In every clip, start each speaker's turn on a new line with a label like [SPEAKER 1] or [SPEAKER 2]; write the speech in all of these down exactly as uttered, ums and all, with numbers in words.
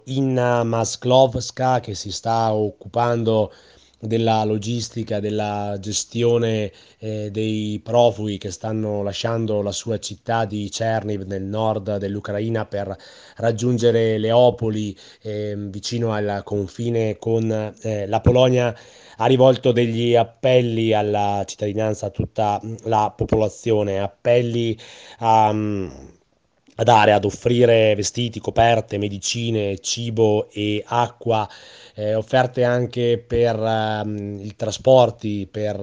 [SPEAKER 1] Inna Masklovska, che si sta occupando della logistica, della gestione eh, dei profughi che stanno lasciando la sua città di Cherniv nel nord dell'Ucraina per raggiungere Leopoli, eh, vicino al confine con eh, la Polonia, ha rivolto degli appelli alla cittadinanza, a tutta la popolazione, appelli a, a dare, ad offrire vestiti, coperte, medicine, cibo e acqua, eh, offerte anche per ehm, i trasporti, per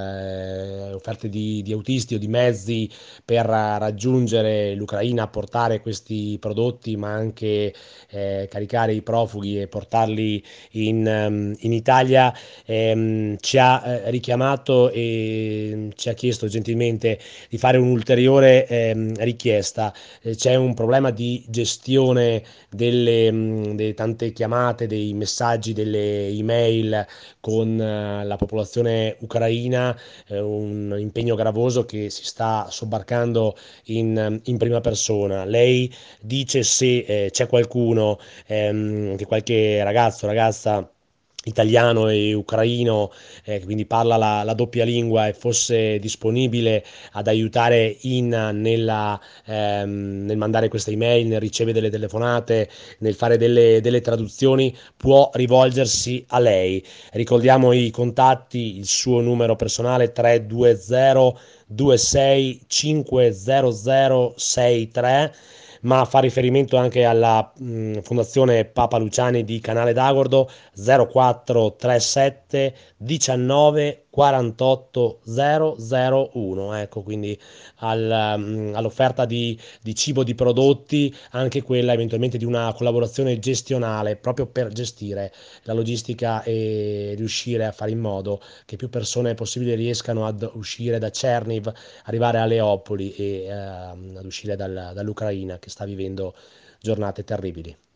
[SPEAKER 1] eh, offerte di, di autisti o di mezzi per eh, raggiungere l'Ucraina, portare questi prodotti, ma anche eh, caricare i profughi e portarli in, ehm, in Italia. Ehm, ci ha eh, richiamato e ci ha chiesto gentilmente di fare un'ulteriore ehm, richiesta. Eh, c'è un problema di gestione delle, mh, delle tante chiamate, dei messaggi, delle email con eh, la popolazione ucraina, eh, un impegno gravoso che si sta sobbarcando in, in prima persona. Lei dice se eh, c'è qualcuno, ehm, che qualche ragazzo, ragazza italiano e ucraino, eh, quindi parla la, la doppia lingua e fosse disponibile ad aiutare Inna nella, ehm, nel mandare queste email, nel ricevere delle telefonate, nel fare delle, delle traduzioni, può rivolgersi a lei. Ricordiamo i contatti: il suo numero personale tre due zero due sei cinque zero zero sei tre, ma fa riferimento anche alla mh, Fondazione Papa Luciani di Canale d'Agordo, zero quattro tre sette diciannove quarantotto zero zero uno. Ecco, quindi al, mh, all'offerta di, di cibo, di prodotti, anche quella eventualmente di una collaborazione gestionale, proprio per gestire la logistica e riuscire a fare in modo che più persone possibili riescano ad uscire da Cherniv, arrivare a Leopoli e ehm, ad uscire dal- dall'Ucraina, che sta vivendo giornate terribili.